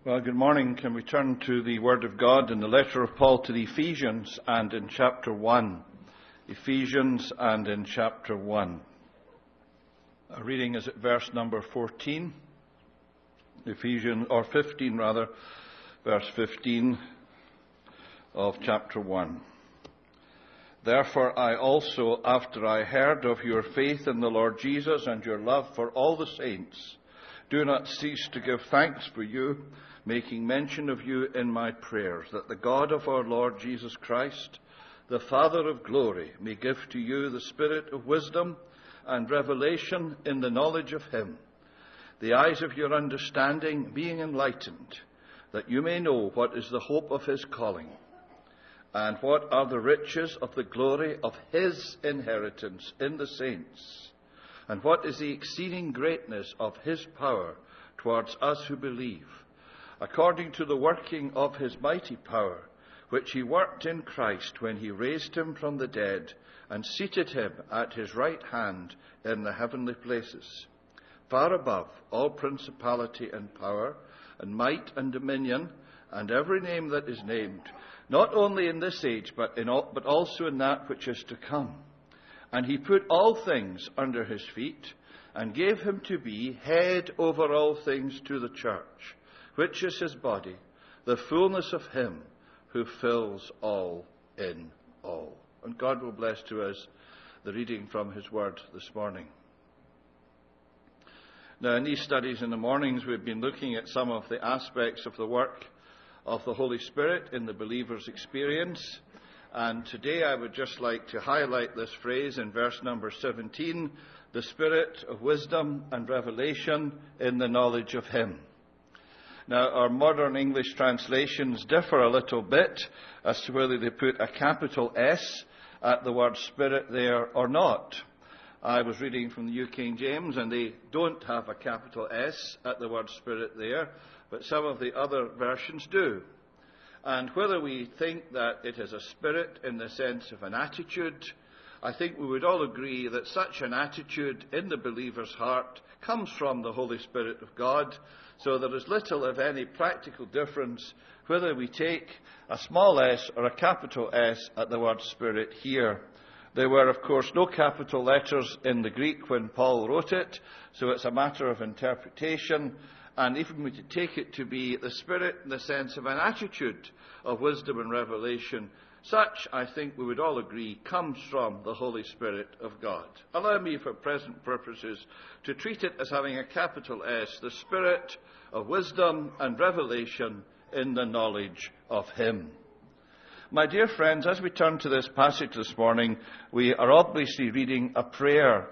Well, good morning. Can we turn to the Word of God in the letter of Paul to the Ephesians and in chapter 1. Ephesians and in chapter 1. Our reading is at verse number 14. Ephesians, or 15 rather, verse 15 of chapter 1. Therefore I also, after I heard of your faith in the Lord Jesus and your love for all the saints, do not cease to give thanks for you, making mention of you in my prayers, that the God of our Lord Jesus Christ, the Father of glory, may give to you the spirit of wisdom and revelation in the knowledge of him, the eyes of your understanding being enlightened, that you may know what is the hope of his calling, and what are the riches of the glory of his inheritance in the saints, and what is the exceeding greatness of his power towards us who believe, according to the working of his mighty power, which he worked in Christ when he raised him from the dead and seated him at his right hand in the heavenly places, far above all principality and power and might and dominion and every name that is named, not only in this age but also in that which is to come. And he put all things under his feet and gave him to be head over all things to the church, which is his body, the fullness of him who fills all in all. And God will bless to us the reading from his word this morning. Now, in these studies in the mornings, we've been looking at some of the aspects of the work of the Holy Spirit in the believer's experience. And today I would just like to highlight this phrase in verse number 17, the spirit of wisdom and revelation in the knowledge of him. Now, our modern English translations differ a little bit as to whether they put a capital S at the word spirit there or not. I was reading from the New King James, and they don't have a capital S at the word spirit there, but some of the other versions do. And whether we think that it is a spirit in the sense of an attitude, I think we would all agree that such an attitude in the believer's heart comes from the Holy Spirit of God. So there is little, if any, practical difference whether we take a small s or a capital S at the word Spirit here. There were, of course, no capital letters in the Greek when Paul wrote it, so it's a matter of interpretation. And even we could take it to be the Spirit in the sense of an attitude of wisdom and revelation, such, I think we would all agree, comes from the Holy Spirit of God. Allow me, for present purposes, to treat it as having a capital S, the Spirit of wisdom and revelation in the knowledge of him. My dear friends, as we turn to this passage this morning, we are obviously reading a prayer.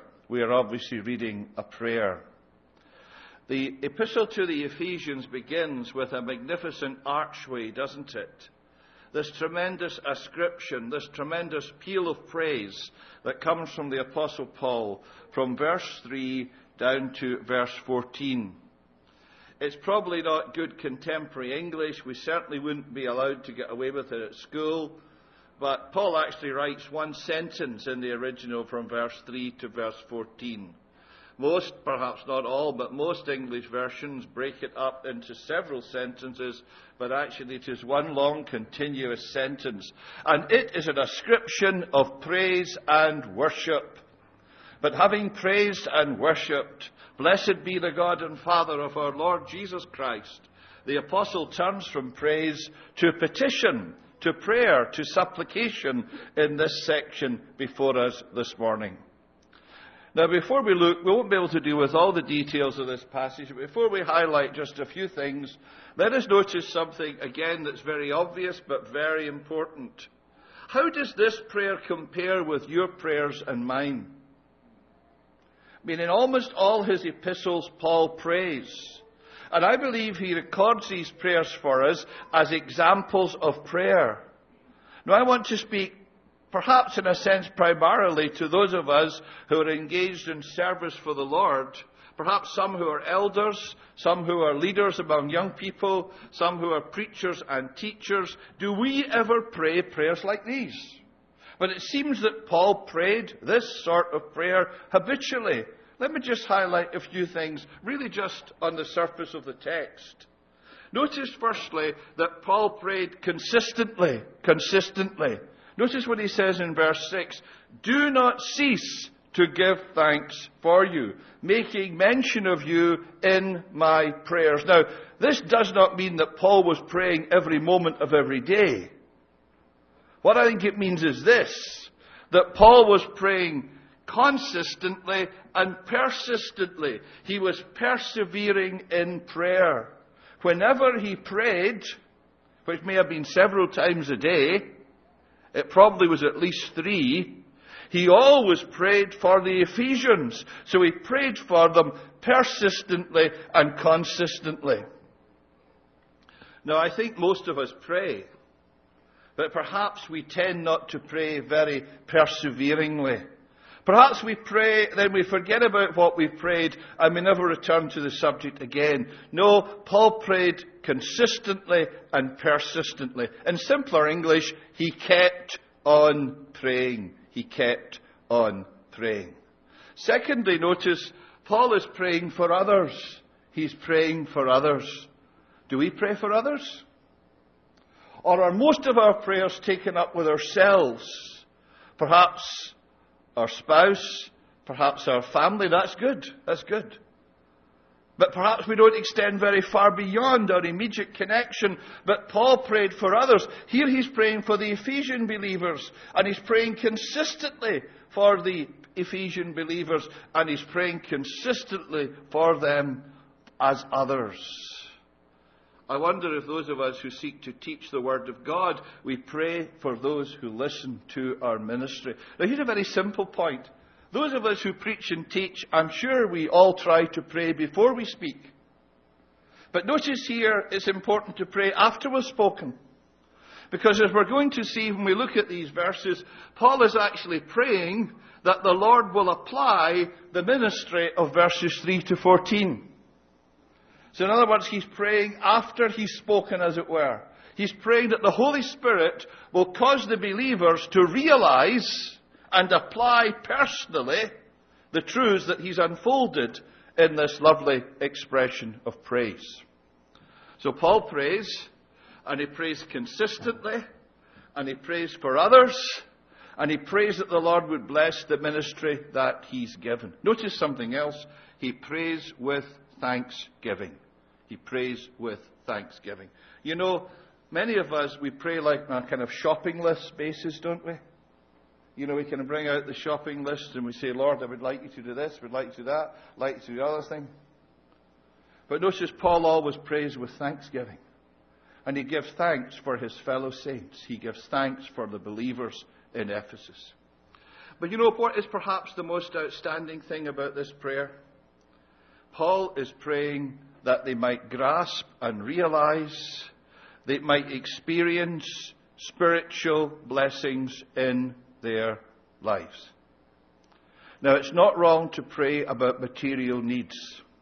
The epistle to the Ephesians begins with a magnificent archway, doesn't it? This tremendous ascription, this tremendous peal of praise that comes from the Apostle Paul from verse 3 down to verse 14. It's probably not good contemporary English. We certainly wouldn't be allowed to get away with it at school. But Paul actually writes one sentence in the original from verse 3 to verse 14. Most, perhaps not all, but most English versions break it up into several sentences, but actually it is one long continuous sentence. And it is an ascription of praise and worship. But having praised and worshipped, blessed be the God and Father of our Lord Jesus Christ, the apostle turns from praise to petition, to prayer, to supplication in this section before us this morning. Now, before we look, we won't be able to deal with all the details of this passage. But before we highlight just a few things, let us notice something, again, that's very obvious but very important. How does this prayer compare with your prayers and mine? I mean, in almost all his epistles, Paul prays. And I believe he records these prayers for us as examples of prayer. Now, I want to speak perhaps in a sense primarily to those of us who are engaged in service for the Lord, perhaps some who are elders, some who are leaders among young people, some who are preachers and teachers. Do we ever pray prayers like these? But it seems that Paul prayed this sort of prayer habitually. Let me just highlight a few things, really just on the surface of the text. Notice firstly that Paul prayed consistently. Notice what he says in verse 6. Do not cease to give thanks for you, making mention of you in my prayers. Now, this does not mean that Paul was praying every moment of every day. What I think it means is this, that Paul was praying consistently and persistently. He was persevering in prayer. Whenever he prayed, which may have been several times a day, it probably was at least 3, he always prayed for the Ephesians. So he prayed for them persistently and consistently. Now, I think most of us pray, but perhaps we tend not to pray very perseveringly. Perhaps we pray, then we forget about what we've prayed, and we never return to the subject again. No, Paul prayed consistently and persistently. In simpler English, he kept on praying. He kept on praying. Secondly, notice, Paul is praying for others. He's praying for others. Do we pray for others? Or are most of our prayers taken up with ourselves? Perhaps our spouse, perhaps our family. That's good. That's good. But perhaps we don't extend very far beyond our immediate connection. But Paul prayed for others. Here he's praying for the Ephesian believers. And he's praying consistently for the Ephesian believers. And he's praying consistently for them as others. I wonder if those of us who seek to teach the Word of God, we pray for those who listen to our ministry. Now, here's a very simple point. Those of us who preach and teach, I'm sure we all try to pray before we speak. But notice here, it's important to pray after we've spoken. Because as we're going to see when we look at these verses, Paul is actually praying that the Lord will apply the ministry of verses 3 to 14. So in other words, he's praying after he's spoken, as it were. He's praying that the Holy Spirit will cause the believers to realize and apply personally the truths that he's unfolded in this lovely expression of praise. So Paul prays, and he prays consistently, and he prays for others, and he prays that the Lord would bless the ministry that he's given. Notice something else. He prays with thanksgiving. He prays with thanksgiving. You know, many of us, we pray like on a kind of shopping list basis, don't we? You know, we can bring out the shopping list and we say, Lord, I would like you to do this, I would like you to do that, I'd like you to do the other thing. But notice Paul always prays with thanksgiving. And he gives thanks for his fellow saints. He gives thanks for the believers in Ephesus. But you know what is perhaps the most outstanding thing about this prayer? Paul is praying that they might grasp and realize, they might experience spiritual blessings in their lives. Now, it's not wrong to pray about material needs.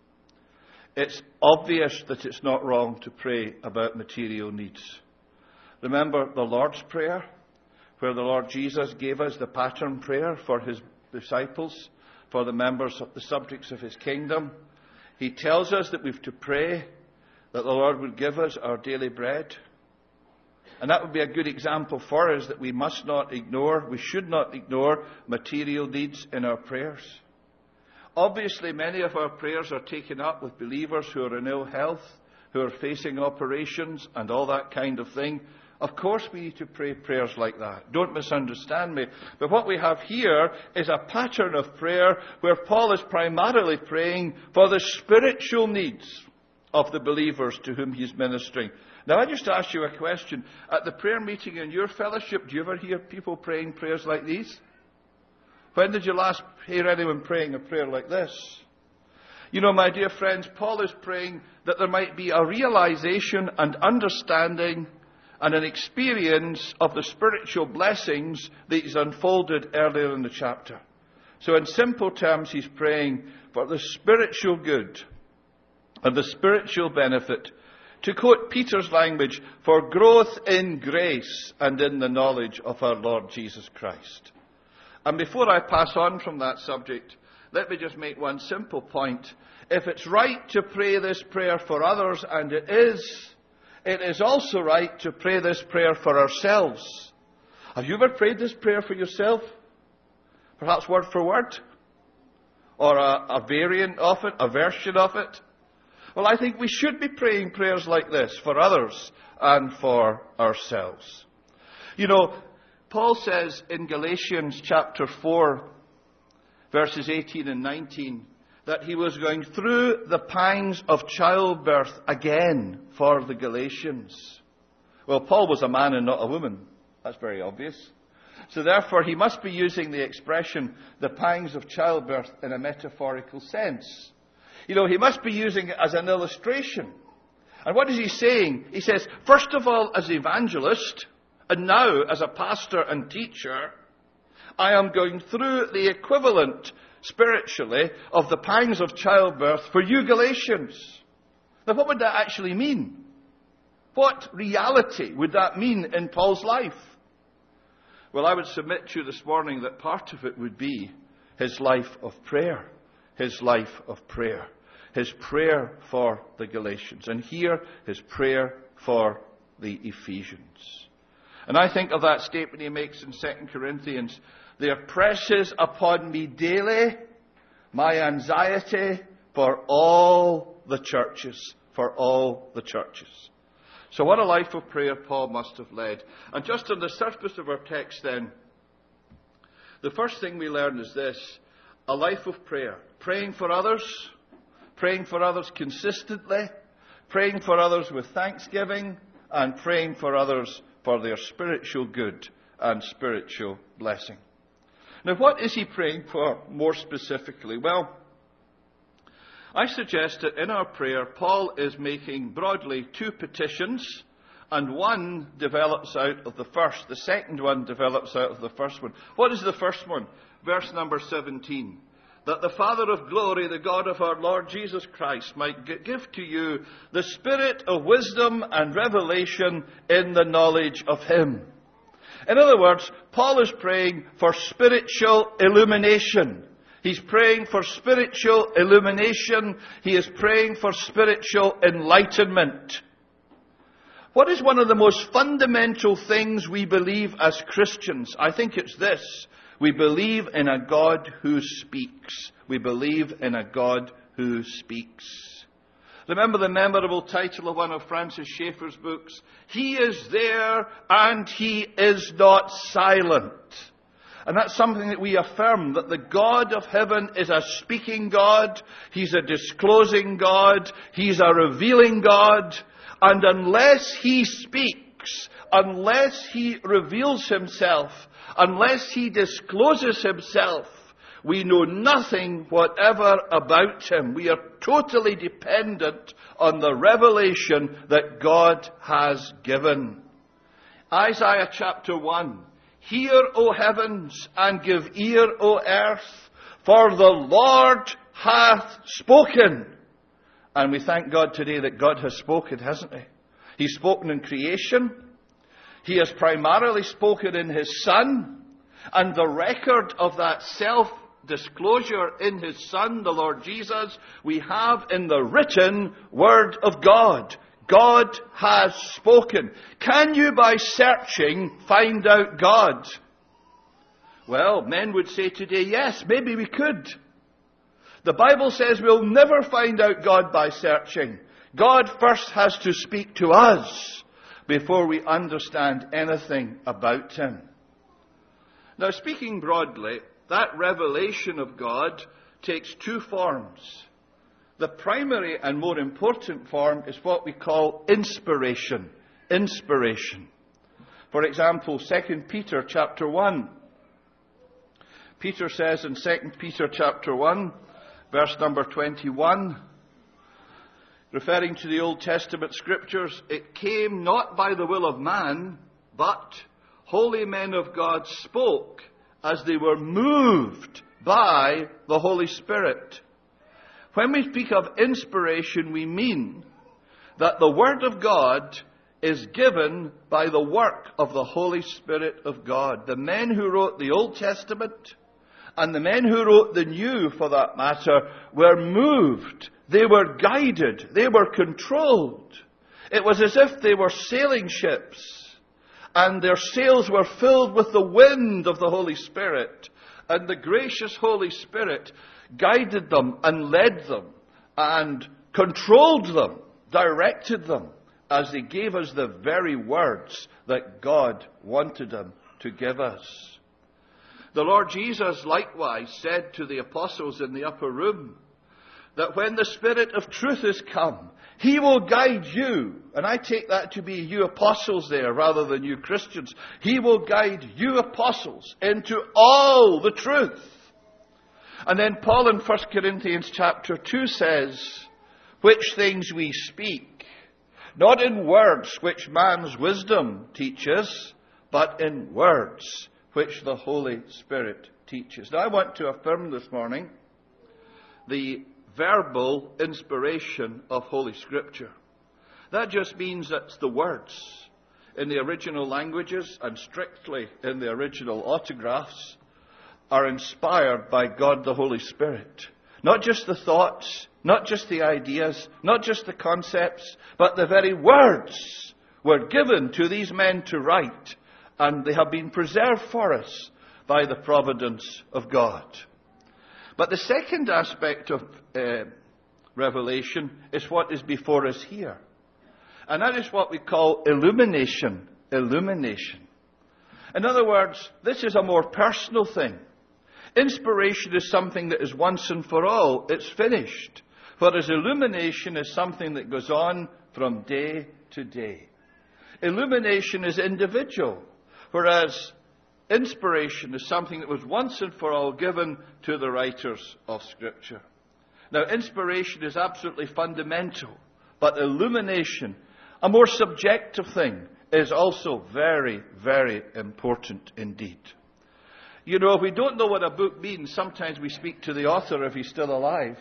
It's obvious that it's not wrong to pray about material needs. Remember the Lord's Prayer, where the Lord Jesus gave us the pattern prayer for his disciples, for the members of the subjects of his kingdom. He tells us that we've to pray that the Lord would give us our daily bread. And that would be a good example for us that we must not ignore, we should not ignore material needs in our prayers. Obviously, many of our prayers are taken up with believers who are in ill health, who are facing operations and all that kind of thing. Of course we need to pray prayers like that. Don't misunderstand me. But what we have here is a pattern of prayer where Paul is primarily praying for the spiritual needs of the believers to whom he's ministering. Now, I just ask you a question. At the prayer meeting in your fellowship, do you ever hear people praying prayers like these? When did you last hear anyone praying a prayer like this? You know, my dear friends, Paul is praying that there might be a realization and understanding and an experience of the spiritual blessings that he's unfolded earlier in the chapter. So in simple terms, he's praying for the spiritual good and the spiritual benefit. To quote Peter's language, for growth in grace and in the knowledge of our Lord Jesus Christ. And before I pass on from that subject, let me just make one simple point. If it's right to pray this prayer for others, and it is, it is also right to pray this prayer for ourselves. Have you ever prayed this prayer for yourself? Perhaps word for word? Or a variant of it, a version of it? Well, I think we should be praying prayers like this for others and for ourselves. You know, Paul says in Galatians chapter 4, verses 18 and 19, that he was going through the pangs of childbirth again for the Galatians. Well, Paul was a man and not a woman. That's very obvious. So therefore, he must be using the expression, the pangs of childbirth, in a metaphorical sense. You know, he must be using it as an illustration. And what is he saying? He says, first of all, as evangelist, and now as a pastor and teacher, I am going through the equivalent, spiritually, of the pangs of childbirth for you Galatians. Now, what would that actually mean? What reality would that mean in Paul's life? Well, I would submit to you this morning that part of it would be his life of prayer. His life of prayer. His prayer for the Galatians. And here, his prayer for the Ephesians. And I think of that statement he makes in 2 Corinthians. There presses upon me daily my anxiety for all the churches. For all the churches. So what a life of prayer Paul must have led. And just on the surface of our text then, the first thing we learn is this. A life of prayer. Praying for others consistently, praying for others with thanksgiving, and praying for others for their spiritual good and spiritual blessing. Now, what is he praying for more specifically? Well, I suggest that in our prayer, Paul is making broadly two petitions, and one develops out of the first. The second one develops out of the first one. What is the first one? Verse number 17. That the Father of glory, the God of our Lord Jesus Christ, might give to you the spirit of wisdom and revelation in the knowledge of Him. In other words, Paul is praying for spiritual illumination. He's praying for spiritual illumination. He is praying for spiritual enlightenment. What is one of the most fundamental things we believe as Christians? I think it's this. We believe in a God who speaks. We believe in a God who speaks. Remember the memorable title of one of Francis Schaeffer's books? He is there and He is not silent. And that's something that we affirm, that the God of heaven is a speaking God. He's a disclosing God. He's a revealing God. And unless He speaks, unless He reveals Himself, unless He discloses Himself, we know nothing whatever about Him. We are totally dependent on the revelation that God has given. Isaiah chapter 1. Hear, O heavens, and give ear, O earth, for the Lord hath spoken. And we thank God today that God has spoken, hasn't He? He's spoken in creation. He has primarily spoken in His Son. And the record of that self-disclosure in His Son, the Lord Jesus, we have in the written Word of God. God has spoken. Can you, by searching, find out God? Well, men would say today, yes, maybe we could. The Bible says we'll never find out God by searching. God first has to speak to us before we understand anything about Him. Now, speaking broadly, that revelation of God takes two forms. The primary and more important form is what we call inspiration. Inspiration. For example, 2 Peter chapter 1. Peter says in 2 Peter chapter 1, verse number 21, referring to the Old Testament scriptures, it came not by the will of man, but holy men of God spoke as they were moved by the Holy Spirit. When we speak of inspiration, we mean that the Word of God is given by the work of the Holy Spirit of God. The men who wrote the Old Testament and the men who wrote the New, for that matter, were moved. They were guided. They were controlled. It was as if they were sailing ships, and their sails were filled with the wind of the Holy Spirit. And the gracious Holy Spirit guided them and led them and controlled them, directed them, as they gave us the very words that God wanted them to give us. The Lord Jesus likewise said to the apostles in the upper room that when the Spirit of truth is come, He will guide you. And I take that to be you apostles there rather than you Christians. He will guide you apostles into all the truth. And then Paul in 1 Corinthians chapter 2 says, which things we speak, not in words which man's wisdom teaches, but in words which the Holy Spirit teaches. Now I want to affirm this morning the verbal inspiration of Holy Scripture. That just means that the words in the original languages and strictly in the original autographs are inspired by God the Holy Spirit. Not just the thoughts, not just the ideas, not just the concepts, but the very words were given to these men to write, and they have been preserved for us by the providence of God. But the second aspect of revelation is what is before us here. And that is what we call illumination. Illumination. In other words, this is a more personal thing. Inspiration is something that is once and for all. It's finished. Whereas illumination is something that goes on from day to day. Illumination is individual. Whereas inspiration is something that was once and for all given to the writers of Scripture. Now, inspiration is absolutely fundamental, but illumination, a more subjective thing, is also very, very important indeed. You know, if we don't know what a book means, sometimes we speak to the author if he's still alive.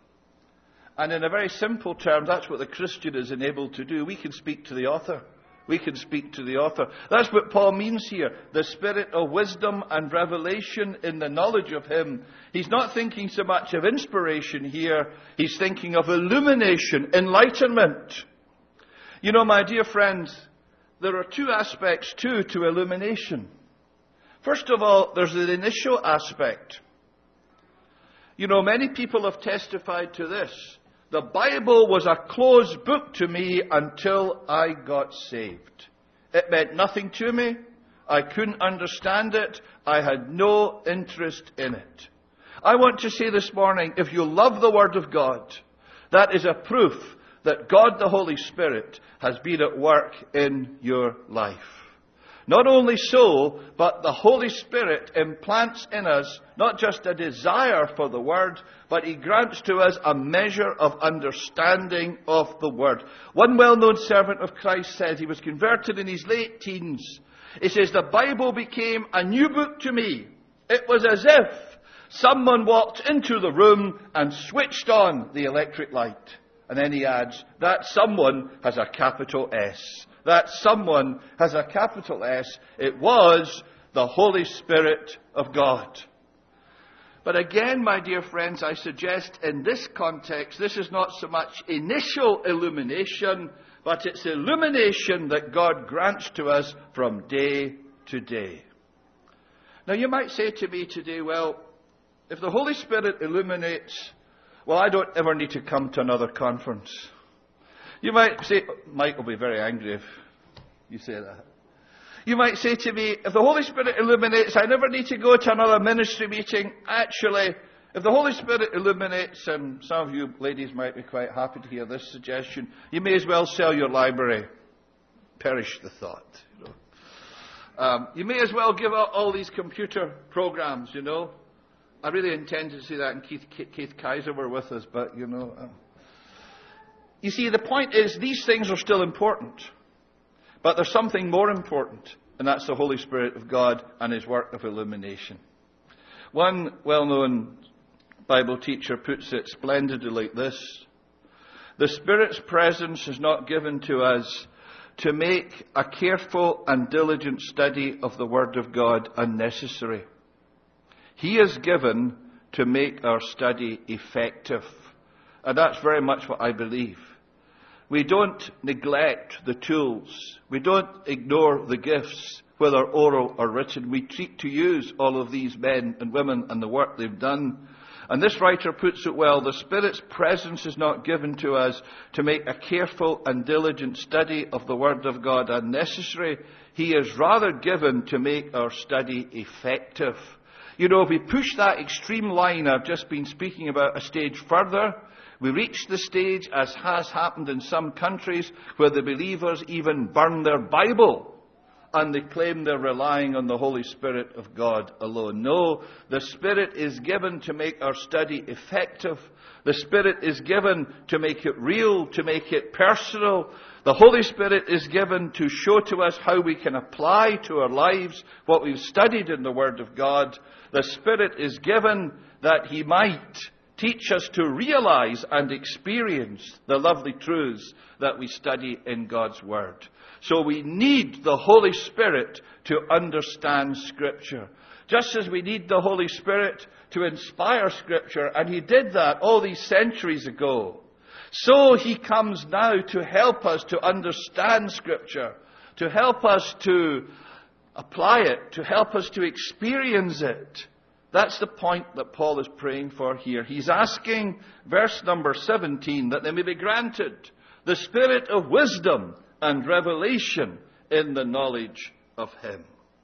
And in a very simple term, that's what the Christian is enabled to do. We can speak to the author. We can speak to the author. That's what Paul means here. The spirit of wisdom and revelation in the knowledge of Him. He's not thinking so much of inspiration here. He's thinking of illumination, enlightenment. You know, my dear friends, there are two aspects too to illumination. First of all, there's the initial aspect. You know, many people have testified to this. The Bible was a closed book to me until I got saved. It meant nothing to me. I couldn't understand it. I had no interest in it. I want to say this morning, if you love the Word of God, that is a proof that God the Holy Spirit has been at work in your life. Not only so, but the Holy Spirit implants in us not just a desire for the Word, but He grants to us a measure of understanding of the Word. One well-known servant of Christ said he was converted in his late teens. He says, the Bible became a new book to me. It was as if someone walked into the room and switched on the electric light. And then he adds, that someone has a capital S. That someone has a capital S. It was the Holy Spirit of God. But again, my dear friends, I suggest in this context, this is not so much initial illumination, but it's illumination that God grants to us from day to day. Now you might say to me today, well, if the Holy Spirit illuminates, well, I don't ever need to come to another conference. You might say, Mike will be very angry if you say that. You might say to me, if the Holy Spirit illuminates, I never need to go to another ministry meeting. Actually, if the Holy Spirit illuminates, and some of you ladies might be quite happy to hear this suggestion, you may as well sell your library. Perish the thought. You may as well give out all these computer programs, you know. I really intended to say that, and Keith Kaiser were with us, but, you know. You see, the point is, these things are still important. But there's something more important, and that's the Holy Spirit of God and His work of illumination. One well-known Bible teacher puts it splendidly like this. The Spirit's presence is not given to us to make a careful and diligent study of the Word of God unnecessary. He is given to make our study effective. And that's very much what I believe. We don't neglect the tools. We don't ignore the gifts, whether oral or written. We seek to use all of these men and women and the work they've done. And this writer puts it well: the Spirit's presence is not given to us to make a careful and diligent study of the Word of God unnecessary. He is rather given to make our study effective. You know, if we push that extreme line I've just been speaking about a stage further, we reach the stage, as has happened in some countries, where the believers even burn their Bible and they claim they're relying on the Holy Spirit of God alone. No, the Spirit is given to make our study effective. The Spirit is given to make it real, to make it personal. The Holy Spirit is given to show to us how we can apply to our lives what we've studied in the Word of God. The Spirit is given that He might teach us to realize and experience the lovely truths that we study in God's Word. So we need the Holy Spirit to understand Scripture. Just as we need the Holy Spirit to inspire Scripture, and He did that all these centuries ago, so He comes now to help us to understand Scripture, to help us to apply it, to help us to experience it. That's the point that Paul is praying for here. He's asking, verse number 17, that they may be granted the spirit of wisdom and revelation in the knowledge of Him.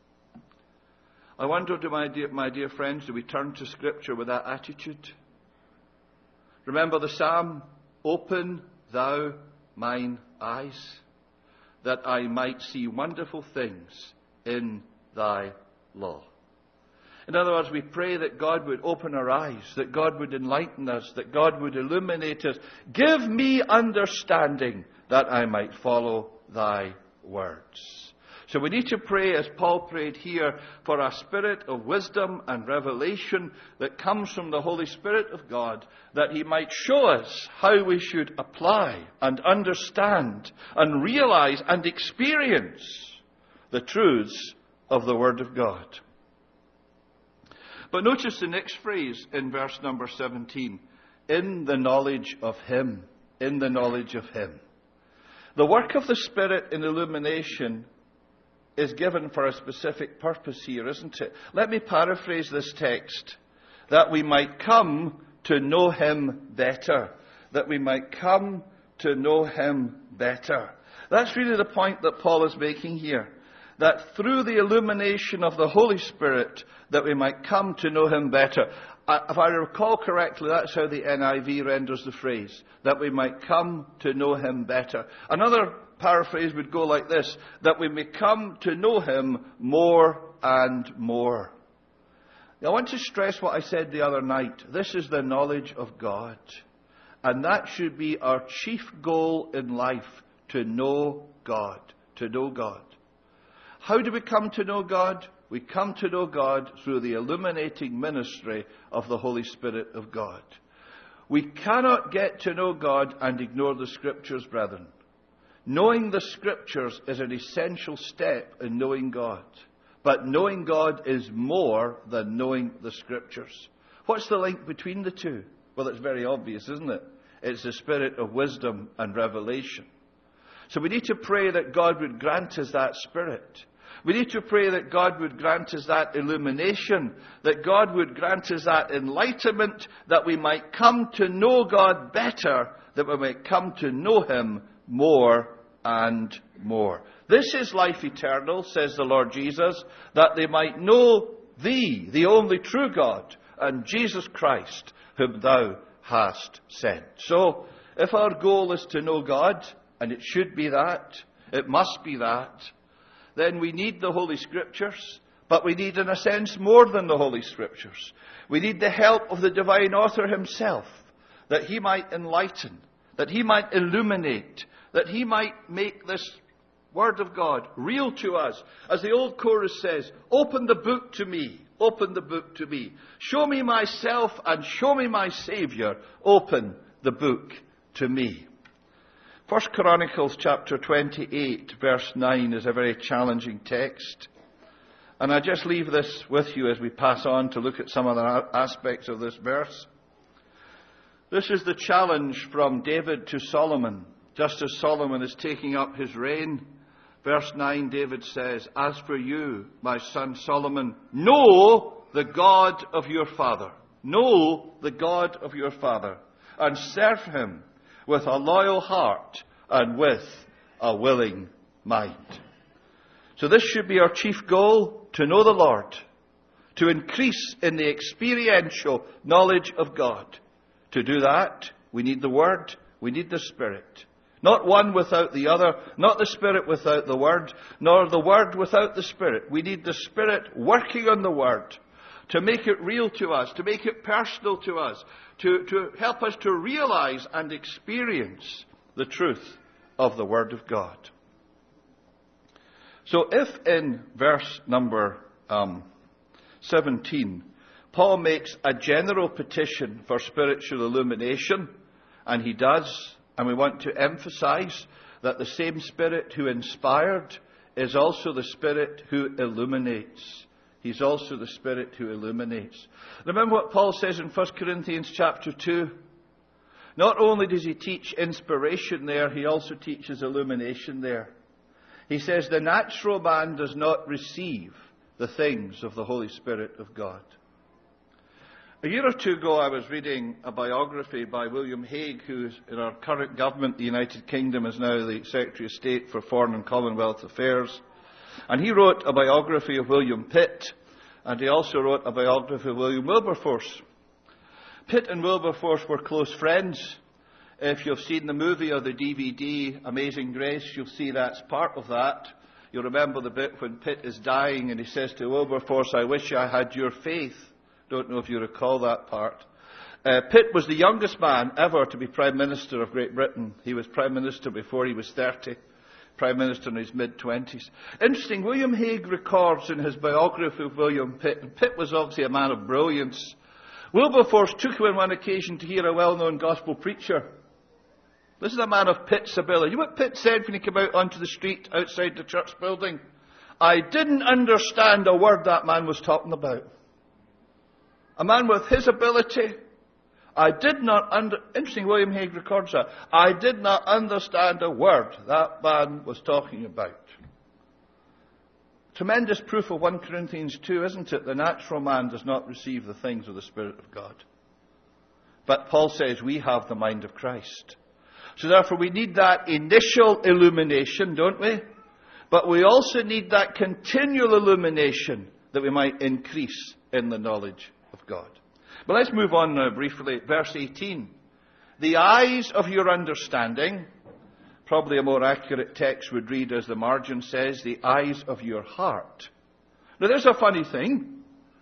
I wonder, my dear friends, do we turn to Scripture with that attitude? Remember the psalm, "Open thou mine eyes, that I might see wonderful things in thy law." In other words, we pray that God would open our eyes, that God would enlighten us, that God would illuminate us. Give me understanding that I might follow thy words. So we need to pray, as Paul prayed here, for a spirit of wisdom and revelation that comes from the Holy Spirit of God, that He might show us how we should apply and understand and realize and experience the truths of the Word of God. But notice the next phrase in verse number 17. In the knowledge of Him. In the knowledge of Him. The work of the Spirit in illumination is given for a specific purpose here, isn't it? Let me paraphrase this text. That we might come to know Him better. That we might come to know Him better. That's really the point that Paul is making here. That through the illumination of the Holy Spirit, that we might come to know Him better. If I recall correctly, that's how the NIV renders the phrase. That we might come to know Him better. Another paraphrase would go like this: that we may come to know Him more and more. Now, I want to stress what I said the other night. This is the knowledge of God. And that should be our chief goal in life, to know God. To know God. How do we come to know God? We come to know God through the illuminating ministry of the Holy Spirit of God. We cannot get to know God and ignore the Scriptures, brethren. Knowing the Scriptures is an essential step in knowing God. But knowing God is more than knowing the Scriptures. What's the link between the two? Well, it's very obvious, isn't it? It's the spirit of wisdom and revelation. So we need to pray that God would grant us that spirit. We need to pray that God would grant us that illumination, that God would grant us that enlightenment, that we might come to know God better, that we might come to know Him more and more. This is life eternal, says the Lord Jesus, that they might know Thee, the only true God, and Jesus Christ, whom Thou hast sent. So, if our goal is to know God, and it should be that, it must be that, then we need the Holy Scriptures, but we need, in a sense, more than the Holy Scriptures. We need the help of the divine author Himself, that He might enlighten, that He might illuminate, that He might make this Word of God real to us. As the old chorus says, open the book to me, open the book to me. Show me myself and show me my Saviour. Open the book to me. 1 Chronicles chapter 28, verse 9 is a very challenging text. And I just leave this with you as we pass on to look at some other aspects of this verse. This is the challenge from David to Solomon Just as Solomon is taking up his reign, verse 9, David says, "As for you, my son Solomon, know the God of your father. Know the God of your father, and serve him with a loyal heart and with a willing mind." So this should be our chief goal, to know the Lord, to increase in the experiential knowledge of God. To do that, we need the Word, we need the Spirit. Not one without the other, not the Spirit without the Word, nor the Word without the Spirit. We need the Spirit working on the Word to make it real to us, to make it personal to us, to help us to realize and experience the truth of the Word of God. So if in verse number 17, Paul makes a general petition for spiritual illumination, and he does, and we want to emphasize that the same Spirit who inspired is also the Spirit who illuminates. He's also the Spirit who illuminates. Remember what Paul says in 1 Corinthians chapter 2? Not only does he teach inspiration there, he also teaches illumination there. He says the natural man does not receive the things of the Holy Spirit of God. A year or two ago, I was reading a biography by William Hague, who is in our current government, the United Kingdom, is now the Secretary of State for Foreign and Commonwealth Affairs. And he wrote a biography of William Pitt, and he also wrote a biography of William Wilberforce. Pitt and Wilberforce were close friends. If you've seen the movie or the DVD, Amazing Grace, you'll see that's part of that. You'll remember the bit when Pitt is dying and he says to Wilberforce, "I wish I had your faith." Don't know if you recall that part. Pitt was the youngest man ever to be Prime Minister of Great Britain. He was Prime Minister before he was 30. Prime Minister in his mid-20s. Interesting, William Hague records in his biography of William Pitt, and Pitt was obviously a man of brilliance. Wilberforce took him on one occasion to hear a well-known gospel preacher. This is a man of Pitt's ability. You know what Pitt said when he came out onto the street outside the church building? "I didn't understand a word that man was talking about." A man with his ability, interesting, William Hague records that. "I did not understand a word that man was talking about." Tremendous proof of 1 Corinthians 2, isn't it? The natural man does not receive the things of the Spirit of God. But Paul says we have the mind of Christ. So therefore we need that initial illumination, don't we? But we also need that continual illumination that we might increase in the knowledge of God. But let's move on now briefly. Verse 18. "The eyes of your understanding," probably a more accurate text would read, as the margin says, "the eyes of your heart." Now there's a funny thing.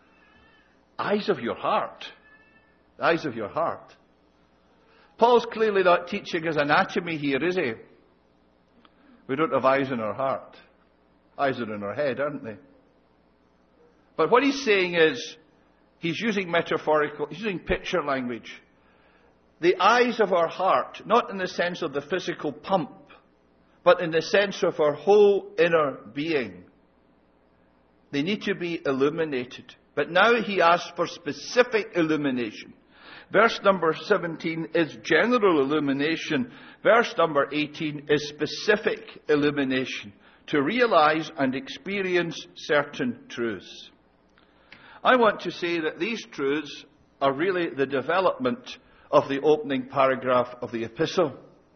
Eyes of your heart. Eyes of your heart. Paul's clearly not teaching us anatomy here, is he? We don't have eyes in our heart. Eyes are in our head, aren't they? But what he's saying is, he's using metaphorical, he's using picture language. The eyes of our heart, not in the sense of the physical pump, but in the sense of our whole inner being. They need to be illuminated. But now he asks for specific illumination. Verse number 17 is general illumination. Verse number 18 is specific illumination, to realize and experience certain truths. I want to say that these truths are really the development of the opening paragraph of the epistle.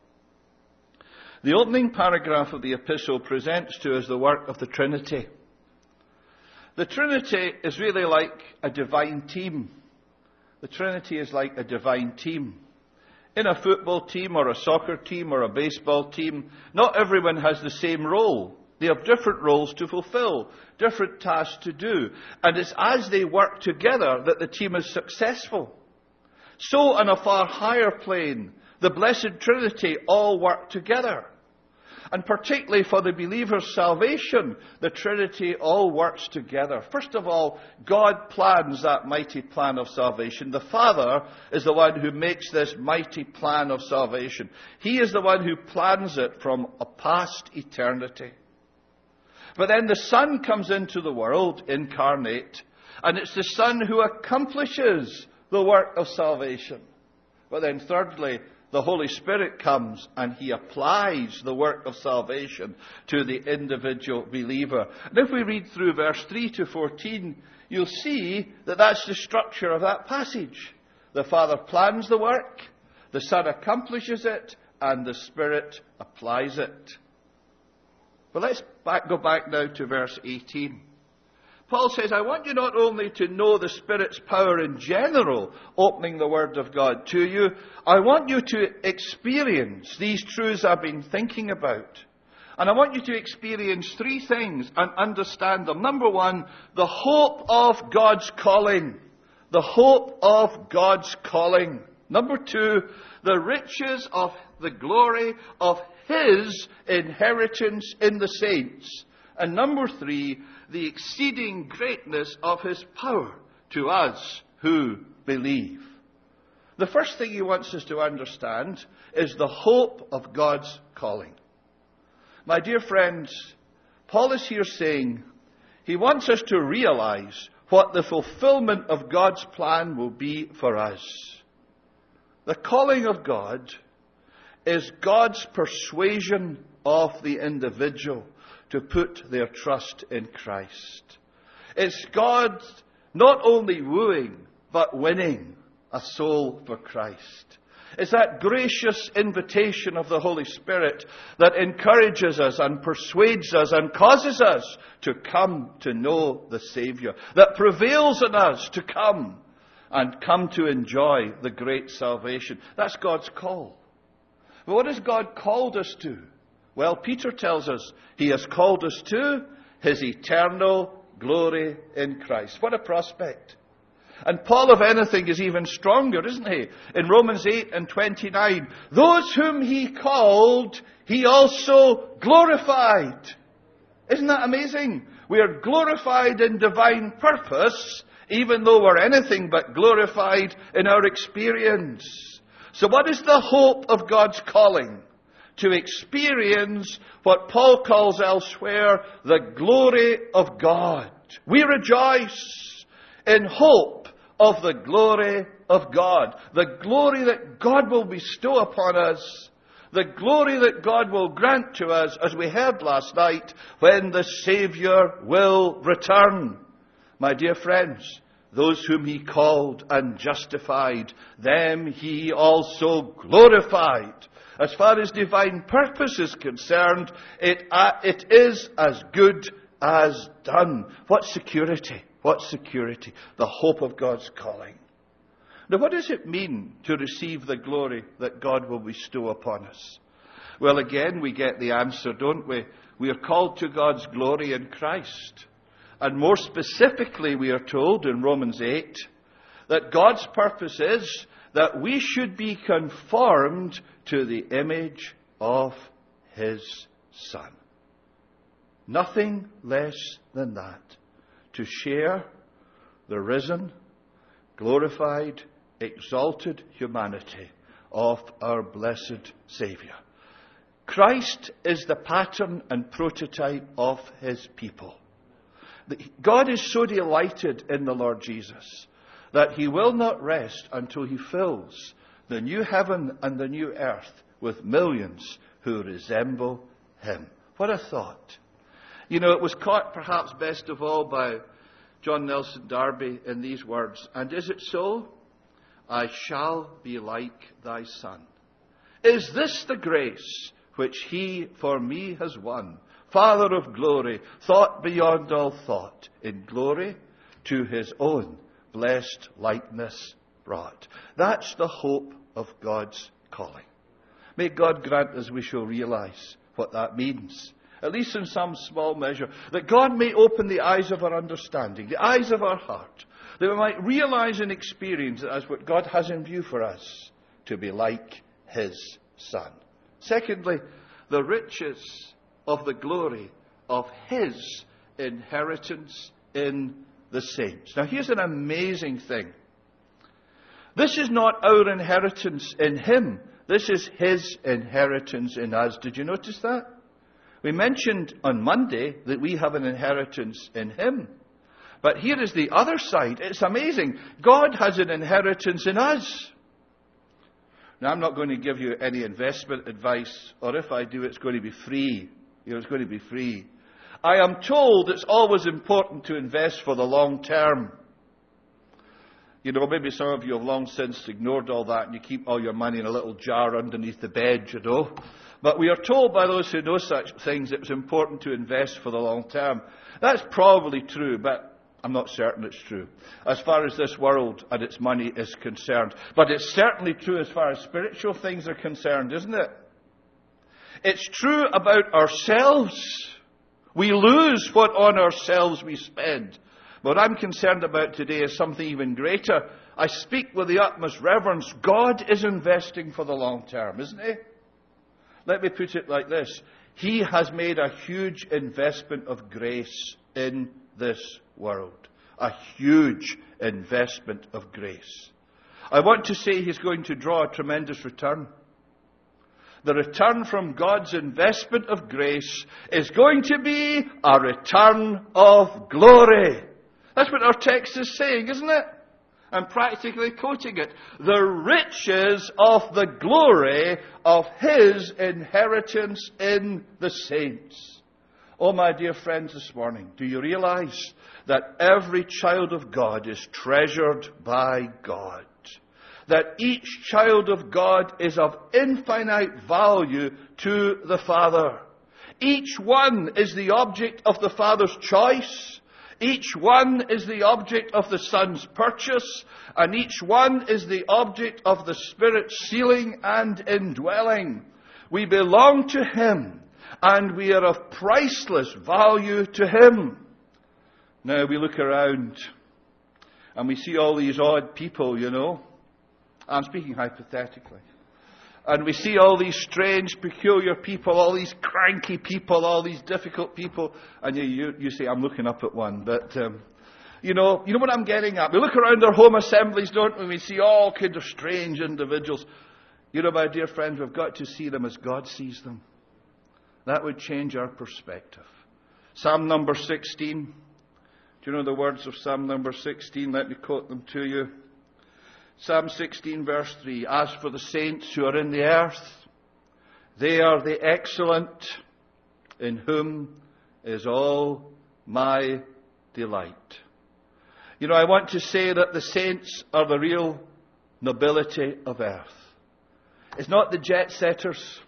The opening paragraph of the epistle presents to us the work of the Trinity. The Trinity is really like a divine team. The Trinity is like a divine team. In a football team or a soccer team or a baseball team, not everyone has the same role. They have different roles to fulfill, different tasks to do. And it's as they work together that the team is successful. So on a far higher plane, the Blessed Trinity all work together. And particularly for the believer's salvation, the Trinity all works together. First of all, God plans that mighty plan of salvation. The Father is the one who makes this mighty plan of salvation. He is the one who plans it from a past eternity. But then the Son comes into the world, incarnate, and it's the Son who accomplishes the work of salvation. But then thirdly, the Holy Spirit comes and He applies the work of salvation to the individual believer. And if we read through verse 3 to 14, you'll see that that's the structure of that passage. The Father plans the work, the Son accomplishes it, and the Spirit applies it. But let's go back now to verse 18. Paul says, I want you not only to know the Spirit's power in general, opening the Word of God to you, I want you to experience these truths I've been thinking about. And I want you to experience three things and understand them. Number one, the hope of God's calling. The hope of God's calling. Number two, the riches of the glory of His inheritance in the saints. And number three, the exceeding greatness of His power to us who believe. The first thing he wants us to understand is the hope of God's calling. My dear friends, Paul is here saying he wants us to realize what the fulfillment of God's plan will be for us. The calling of God is God's persuasion of the individual to put their trust in Christ. It's God not only wooing, but winning a soul for Christ. It's that gracious invitation of the Holy Spirit that encourages us and persuades us and causes us to come to know the Savior, that prevails on us to come and come to enjoy the great salvation. That's God's call. But what has God called us to? Well, Peter tells us He has called us to His eternal glory in Christ. What a prospect. And Paul, if anything, is even stronger, isn't he? In Romans 8 and 29, those whom He called, He also glorified. Isn't that amazing? We are glorified in divine purpose, even though we're anything but glorified in our experience. So what is the hope of God's calling? To experience what Paul calls elsewhere the glory of God. We rejoice in hope of the glory of God. The glory that God will bestow upon us. The glory that God will grant to us, as we heard last night, when the Savior will return. My dear friends, those whom He called and justified, them He also glorified. As far as divine purpose is concerned, it is as good as done. What security? What security? The hope of God's calling. Now, what does it mean to receive the glory that God will bestow upon us? Well, again, we get the answer, don't we? We are called to God's glory in Christ. And more specifically, we are told in Romans 8 that God's purpose is that we should be conformed to the image of His Son. Nothing less than that. To share the risen, glorified, exalted humanity of our blessed Savior. Christ is the pattern and prototype of His people. God is so delighted in the Lord Jesus that He will not rest until He fills the new heaven and the new earth with millions who resemble Him. What a thought. You know, it was caught perhaps best of all by John Nelson Darby in these words, and is it so? I shall be like thy Son. Is this the grace which He for me has won? Father of glory, thought beyond all thought, in glory to His own blessed likeness brought. That's the hope of God's calling. May God grant us we shall realize what that means, at least in some small measure, that God may open the eyes of our understanding, the eyes of our heart, that we might realize and experience it as what God has in view for us, to be like His Son. Secondly, the riches of the glory of His inheritance in the saints. Now here's an amazing thing. This is not our inheritance in Him. This is His inheritance in us. Did you notice that? We mentioned on Monday that we have an inheritance in Him. But here is the other side. It's amazing. God has an inheritance in us. Now, I'm not going to give you any investment advice, or if I do, it's going to be free. It's going to be free. I am told it's always important to invest for the long term. Maybe some of you have long since ignored all that and you keep all your money in a little jar underneath the bed, But we are told by those who know such things it's important to invest for the long term. That's probably true, but I'm not certain it's true, as far as this world and its money is concerned. But it's certainly true as far as spiritual things are concerned, isn't it? It's true about ourselves. We lose what on ourselves we spend. What I'm concerned about today is something even greater. I speak with the utmost reverence. God is investing for the long term, isn't He? Let me put it like this. He has made a huge investment of grace in this world. A huge investment of grace. I want to say He's going to draw a tremendous return. The return from God's investment of grace is going to be a return of glory. That's what our text is saying, isn't it? I'm practically quoting it. The riches of the glory of His inheritance in the saints. Oh, my dear friends, this morning, do you realize that every child of God is treasured by God? That each child of God is of infinite value to the Father. Each one is the object of the Father's choice. Each one is the object of the Son's purchase, and each one is the object of the Spirit's sealing and indwelling. We belong to Him, and we are of priceless value to Him. Now we look around, and we see all these odd people, I'm speaking hypothetically. And we see all these strange, peculiar people, all these cranky people, all these difficult people. And you say, I'm looking up at one. But, you know what I'm getting at? We look around our home assemblies, don't we? We see all kinds of strange individuals. My dear friends, we've got to see them as God sees them. That would change our perspective. Psalm number 16. Do you know the words of Psalm number 16? Let me quote them to you. Psalm 16 verse 3, as for the saints who are in the earth, they are the excellent, in whom is all my delight. I want to say that the saints are the real nobility of earth. It's not the jet setters.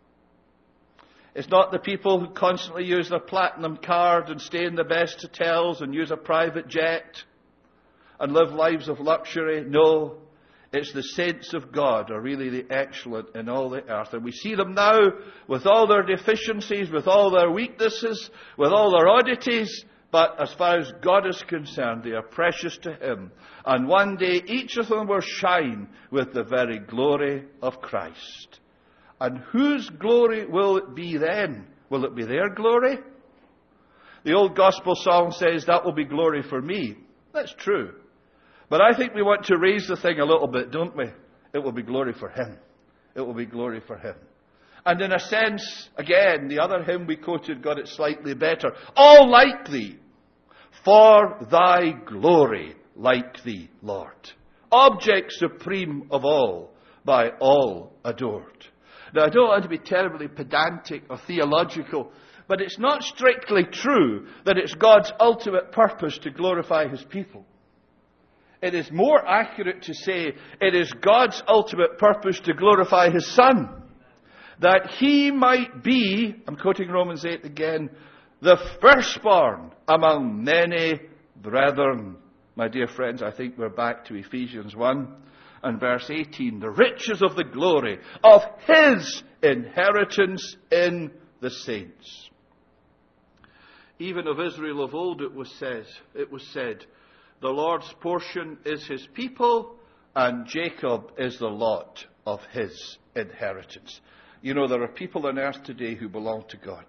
It's not the people who constantly use their platinum card and stay in the best hotels and use a private jet and live lives of luxury. No, it's the saints of God are really the excellent in all the earth. And we see them now with all their deficiencies, with all their weaknesses, with all their oddities. But as far as God is concerned, they are precious to Him. And one day each of them will shine with the very glory of Christ. And whose glory will it be then? Will it be their glory? The old gospel song says, that will be glory for me. That's true. But I think we want to raise the thing a little bit, don't we? It will be glory for Him. It will be glory for Him. And in a sense, again, the other hymn we quoted got it slightly better. All like Thee, for Thy glory like Thee, Lord. Object supreme of all, by all adored. Now, I don't want to be terribly pedantic or theological, but it's not strictly true that it's God's ultimate purpose to glorify His people. It is more accurate to say it is God's ultimate purpose to glorify His Son. That He might be, I'm quoting Romans 8 again, the firstborn among many brethren. My dear friends, I think we're back to Ephesians 1 and verse 18. The riches of the glory of His inheritance in the saints. Even of Israel of old it was said, the Lord's portion is His people, and Jacob is the lot of His inheritance. There are people on earth today who belong to God.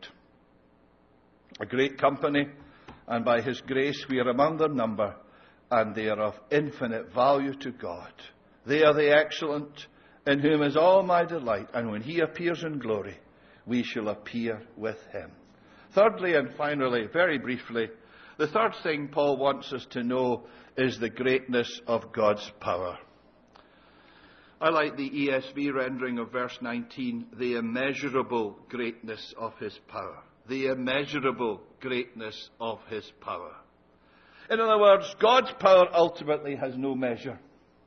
A great company, and by His grace we are among their number, and they are of infinite value to God. They are the excellent, in whom is all my delight, and when He appears in glory, we shall appear with Him. Thirdly and finally, very briefly, the third thing Paul wants us to know is the greatness of God's power. I like the ESV rendering of verse 19, the immeasurable greatness of his power. The immeasurable greatness of his power. In other words, God's power ultimately has no measure.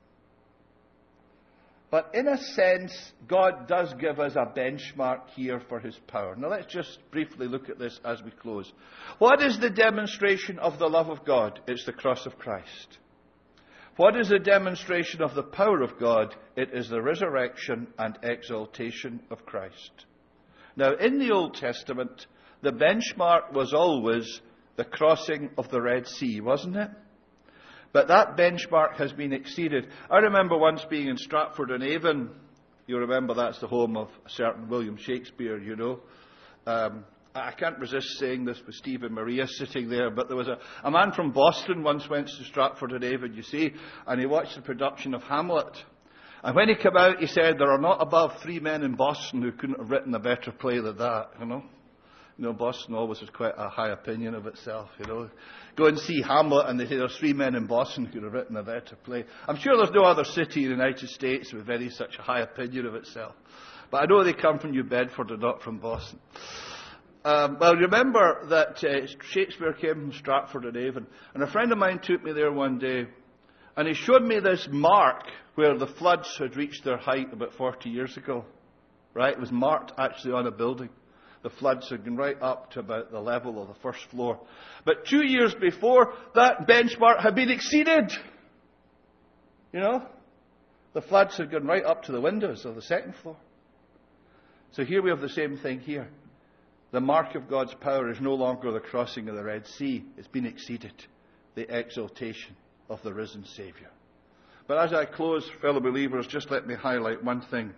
But in a sense, God does give us a benchmark here for his power. Now let's just briefly look at this as we close. What is the demonstration of the love of God? It's the cross of Christ. What is the demonstration of the power of God? It is the resurrection and exaltation of Christ. Now, in the Old Testament, the benchmark was always the crossing of the Red Sea, wasn't it? But that benchmark has been exceeded. I remember once being in Stratford-on-Avon. You remember that's the home of a certain William Shakespeare, you know. I can't resist saying this with Steve and Maria sitting there, but there was a man from Boston once went to Stratford-on-Avon, you see, and he watched the production of Hamlet. And when he came out, he said, there are not above 3 men in Boston who couldn't have written a better play than that, you know. You know, Boston always has quite a high opinion of itself, you know. Go and see Hamlet and they say there's 3 men in Boston who could have written a better play. I'm sure there's no other city in the United States with any such a high opinion of itself. But I know they come from New Bedford and not from Boston. Well, remember that Shakespeare came from Stratford-on-Avon, and a friend of mine took me there one day, and he showed me this mark where the floods had reached their height about 40 years ago. Right? It was marked actually on a building. The floods had gone right up to about the level of the first floor. But 2 years before, that benchmark had been exceeded. You know? The floods had gone right up to the windows of the second floor. So here we have the same thing here. The mark of God's power is no longer the crossing of the Red Sea. It's been exceeded. The exaltation of the risen Saviour. But as I close, fellow believers, just let me highlight one thing.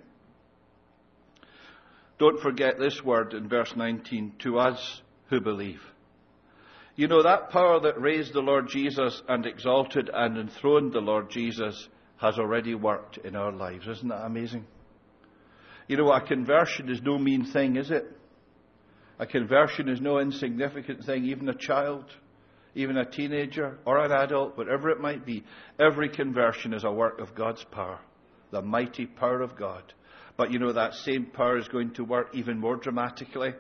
Don't forget this word in verse 19, to us who believe. You know, that power that raised the Lord Jesus and exalted and enthroned the Lord Jesus has already worked in our lives. Isn't that amazing? You know, a conversion is no mean thing, is it? A conversion is no insignificant thing. Even a child, even a teenager or an adult, whatever it might be, every conversion is a work of God's power, the mighty power of God. But you know, that same power is going to work even more dramatically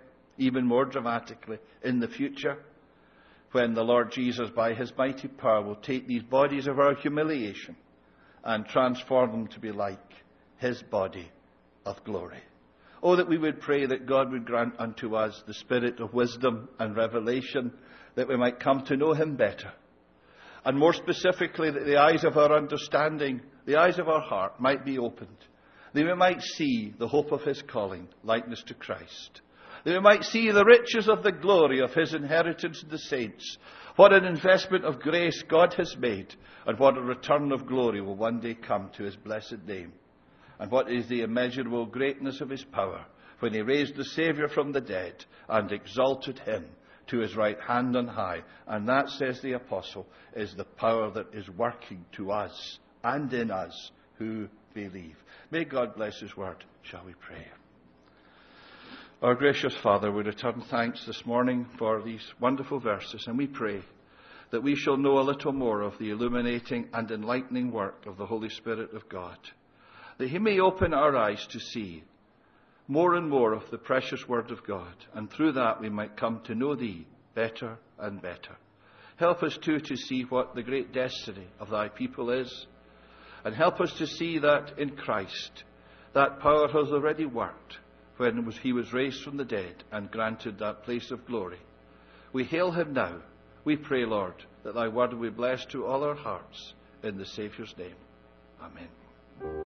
in the future, when the Lord Jesus, by his mighty power, will take these bodies of our humiliation and transform them to be like his body of glory. Oh, that we would pray that God would grant unto us the spirit of wisdom and revelation, that we might come to know him better. And more specifically, that the eyes of our understanding, the eyes of our heart might be opened. That we might see the hope of his calling, likeness to Christ. That we might see the riches of the glory of his inheritance in the saints. What an investment of grace God has made, and what a return of glory will one day come to his blessed name. And what is the immeasurable greatness of his power, when he raised the Saviour from the dead and exalted him to his right hand on high. And that, says the apostle, is the power that is working to us and in us who believe. May God bless his word. Shall we pray? Our gracious Father, we return thanks this morning for these wonderful verses, and we pray that we shall know a little more of the illuminating and enlightening work of the Holy Spirit of God, that he may open our eyes to see more and more of the precious word of God, and through that we might come to know thee better and better. Help us too to see what the great destiny of thy people is, and help us to see that in Christ that power has already worked when he was raised from the dead and granted that place of glory. We hail him now. We pray, Lord, that thy word will be blessed to all our hearts in the Saviour's name. Amen.